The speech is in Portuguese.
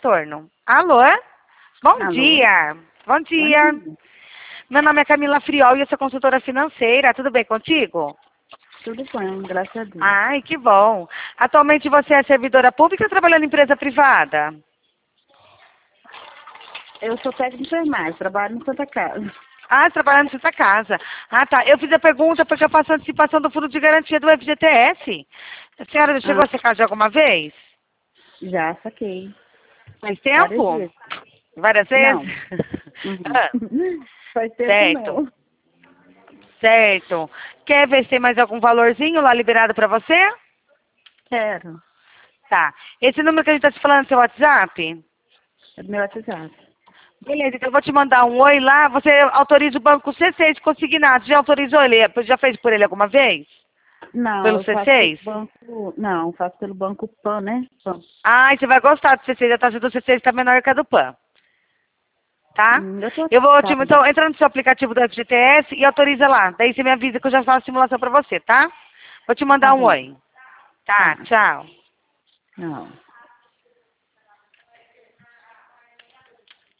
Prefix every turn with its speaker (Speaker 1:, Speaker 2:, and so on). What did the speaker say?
Speaker 1: retorno. Alô? Bom
Speaker 2: Alô?
Speaker 1: dia. Bom dia.
Speaker 2: Bom dia.
Speaker 1: Meu nome é Camila Friol e eu sou consultora financeira. Tudo bem contigo?
Speaker 2: Tudo bem, graças a Deus.
Speaker 1: Ai, que bom. Atualmente você é servidora pública ou trabalhando em empresa privada?
Speaker 2: Eu sou técnica de enfermagem, trabalho no Santa Casa.
Speaker 1: Ah, trabalhando nessa casa. Ah, tá. Eu fiz a pergunta porque eu faço antecipação do fundo de garantia do FGTS. A senhora já chegou a ser casa alguma vez?
Speaker 2: Já saquei.
Speaker 1: Faz
Speaker 2: Várias
Speaker 1: tempo?
Speaker 2: vezes.
Speaker 1: Várias
Speaker 2: Não.
Speaker 1: vezes? Ah,
Speaker 2: Faz tempo
Speaker 1: certo.
Speaker 2: não.
Speaker 1: Certo. Quer ver se tem mais algum valorzinho lá liberado pra você?
Speaker 2: Quero.
Speaker 1: Tá. Esse número que a gente tá te falando é seu WhatsApp?
Speaker 2: É do meu WhatsApp.
Speaker 1: Beleza, então eu vou te mandar um oi lá. Você autoriza o banco C6 consignado. Já autorizou ele? Já fez por ele alguma vez?
Speaker 2: Não,
Speaker 1: Pelo
Speaker 2: eu faço pelo
Speaker 1: C6?
Speaker 2: banco. Não, faço pelo banco PAN, né? PAN.
Speaker 1: Ai, você vai gostar do C6. A taxa do C6 tá menor que a do PAN. Tá?
Speaker 2: Eu tô.
Speaker 1: Eu vou te...
Speaker 2: Tá bom.
Speaker 1: Então, entra no seu aplicativo do FGTS e autoriza lá. Daí você me avisa que eu já faço a simulação pra você, tá? Vou te
Speaker 2: Tá
Speaker 1: mandar um
Speaker 2: bom.
Speaker 1: oi. Tá,
Speaker 2: Tá.
Speaker 1: tchau.
Speaker 2: Não.